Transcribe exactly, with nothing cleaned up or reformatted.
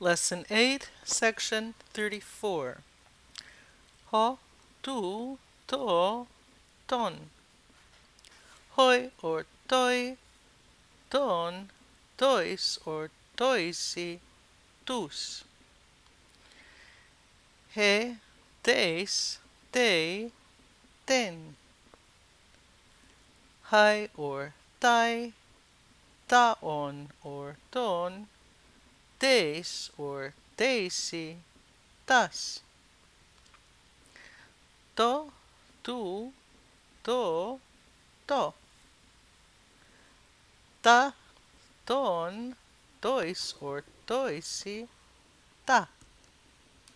Lesson eight, Section thirty-four. Ho, tu, to, ton. Hoi or toi, ton, tois or toisi, tus. He, tes, te, ten. Hai or tai, taon or ton, tes or tesi, tas. To, tu, to, to. Ta, ton, tois or toisi, ta.